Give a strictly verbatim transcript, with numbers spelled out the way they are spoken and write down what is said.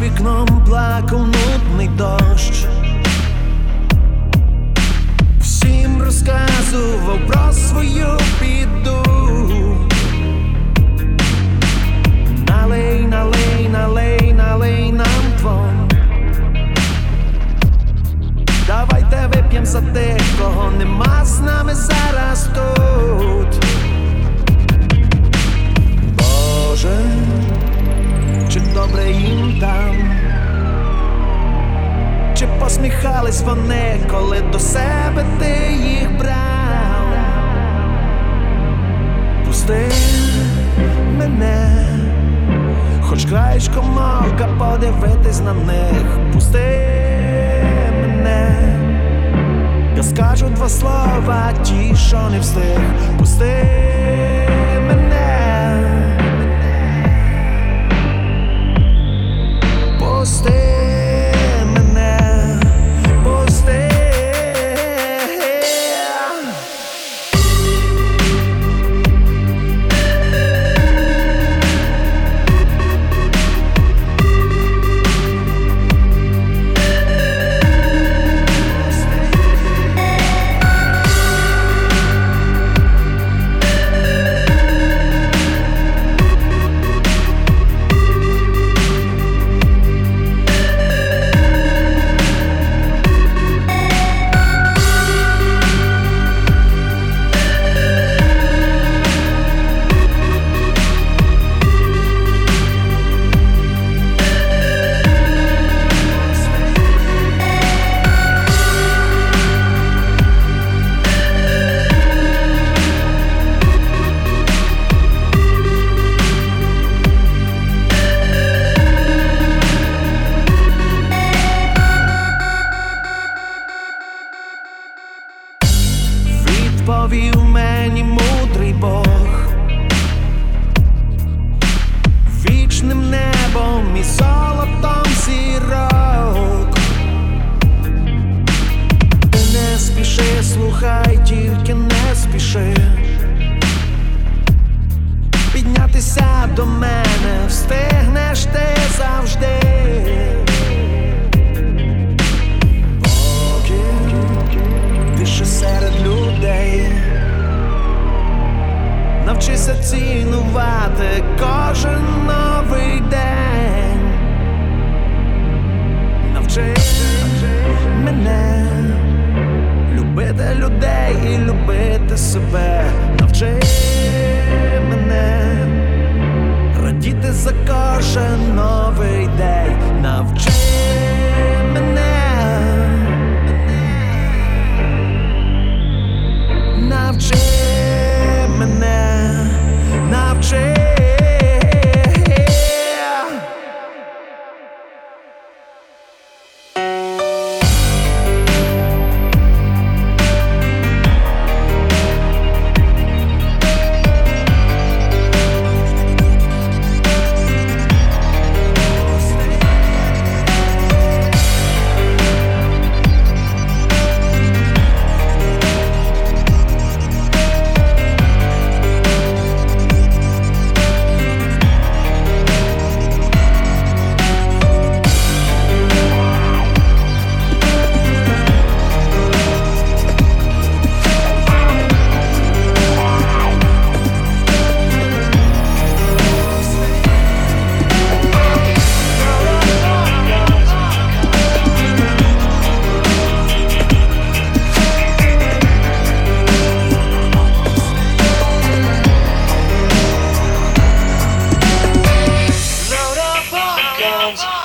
вікном плакав нудний дощ, всім розказував про свою біду. Налей, налей, налей, налей нам твон. Давайте вип'єм за тих, кого нема з нами зараз тут. Боже, чи добре їм там? Чи посміхались вони, коли до себе ти їх брав? Пусти мене, хоч краєчком ока подивитись на них. Пусти мене, я скажу два слова, ті, що не встиг. Пусти мене, пусти мене, пусти. Відповів мені мудрий Бог вічним небом і золотом зірок. Ти не спіши, слухай, тільки не спіши піднятися до мене, встигнеш ти завжди. Ти серед людей, навчися цінувати кожен новий день. Навчи мене любити людей і любити себе. Навчи мене радіти за кожен новий